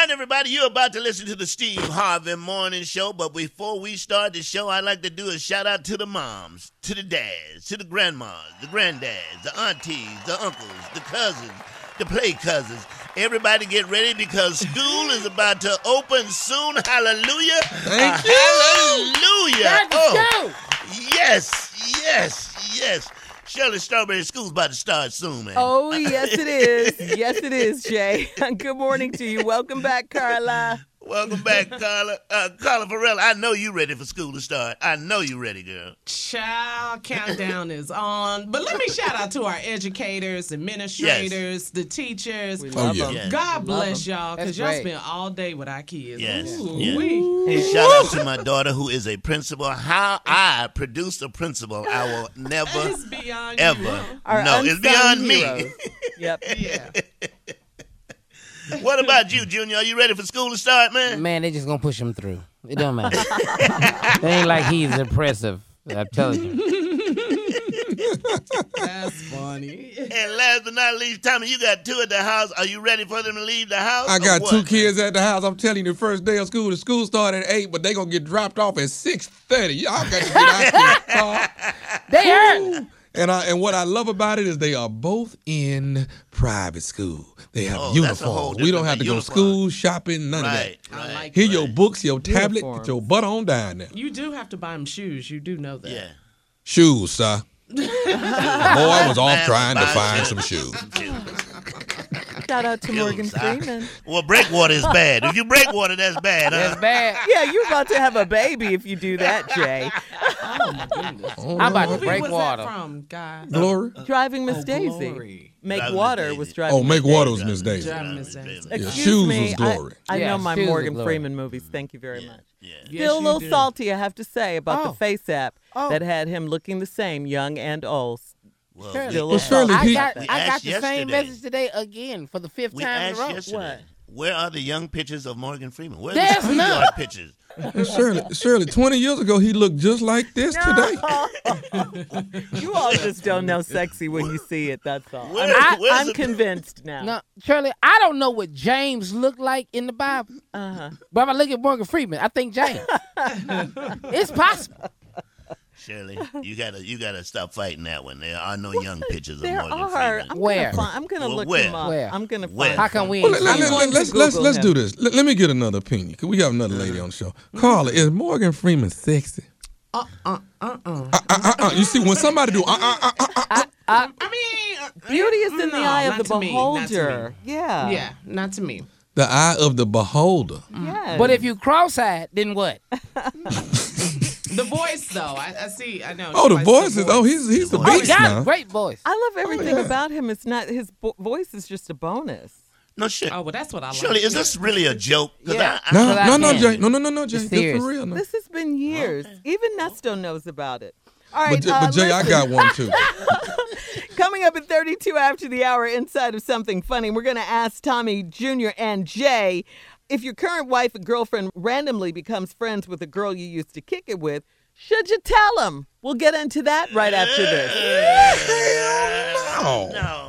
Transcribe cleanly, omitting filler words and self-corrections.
right, everybody, you're about to listen to the Steve Harvey Morning Show, but before we start the show, I'd like to do a shout-out to the moms, to the dads, to the grandmas, the granddads, the aunties, the uncles, the cousins, the play cousins. Everybody get ready because school is about to open soon. Hallelujah. Thank you. Hallelujah. Go. Yes. Shirley Strawberry, school's about to start soon, man. Oh, yes, it is. Yes, it is, Jay. Good morning to you. Welcome back, Carla. Welcome back, Carla. Carla Farrell, I know you ready for school to start. I know you ready, girl. Child, countdown is on. But let me shout out to our educators, administrators, the teachers. We love them. Yes. God bless y'all, That's because y'all great. spend all day with our kids. Yes. Ooh, Yes. wee. And shout out to my daughter who is a principal. How I produce a principal, I will never, It's beyond ever. you. Our No, it's unsung beyond heroes. me. Yep. Yeah. What about you, Junior? Are you ready for school to start, man? Man, they just gonna push him through. It don't matter. They ain't like he's impressive. I'm telling you. That's funny. And last but not least, Tommy, you got two at the house. Are you ready for them to leave the house? I or got what? two kids at the house. I'm telling you, the first day of school, the school started at 8, but they gonna get dropped off at 6:30. Y'all got to get out there. They hurt. And what I love about it is they are both in private school. They have that's a whole uniforms. We don't have to go different school, shopping, none Right, of that. right. I like Here that. your books, your tablet, Uniforms. get your butt on down there. You do have to buy them shoes. You do know that. Yeah. Shoes, sir. The boy was off Man, trying to buy find shoes. some shoes. Shout out to Morgan Shoes, huh? Freeman. Well, breakwater is bad. If you break water, that's bad, huh? That's bad. Yeah, you're about to have a baby if you do that, Jay. Oh, my goodness. I'm about to Movie break was water. that from, guys? Glory? Driving Miss Daisy. Glory. Make Driving Miss water Daisy. was driving Oh, Make Miss Water Daisy. was Miss Daisy. Driving Miss Daisy. Excuse Shoes me, was Glory. I Yeah, know my Shoes was Morgan Glory. Freeman movies. Thank you very much. Yeah. Yes, Still a you little do. salty, I have to say, about the Oh. Face app Oh. that had him looking the same, young and old. Well, Shirley. Still a Well, little Shirley, salty he- about that. I got asked the same yesterday. message today again for the fifth We time in a asked row. yesterday, where are the young pictures of Morgan Freeman? Where are There's the schoolyard none. pictures? Shirley, 20 years ago, he looked just like this today. You all just don't know sexy when you see it, that's all. Where- where's I'm the- convinced now. No, Shirley, I don't know what James looked like in the Bible, Uh-huh. but if I look at Morgan Freeman, I think James. It's possible. Shirley, you gotta stop fighting that one. There are no young pictures of There Morgan are. Freeman. Where? I'm gonna Well, look where? him up. Where? I'm gonna Where? find How come we Well, ain't? I'm going to let's Google him. do this. Let me get another opinion. 'Cause we have another lady on the show. Carla, is Morgan Freeman sexy? You see, when somebody do I mean, Beauty is in the no, eye of not the to me, not to beholder. Yeah. yeah, not to me. the eye of the beholder. Yes. But if you cross-eyed, then what? The voice, though, I see. I know. Oh, the She voice likes is. Oh, he's the Oh, Oh, he beast got now. a great voice. I love everything yeah. about him. It's not his voice is just a bonus. No shit. Oh, well, that's what I like. Shirley, is this really a joke? 'Cause Yeah. I- No, I no, can. Jay. No, Jay. It's This serious. for real. No. This has been years. Even Nesto knows about it. All right, But Jay, I listen. got one too. Coming up at 32 after the hour, inside of Something Funny, we're going to ask Tommy Jr. and Jay, if your current wife or girlfriend randomly becomes friends with a girl you used to kick it with, should you tell them? We'll get into that right after this. No. No.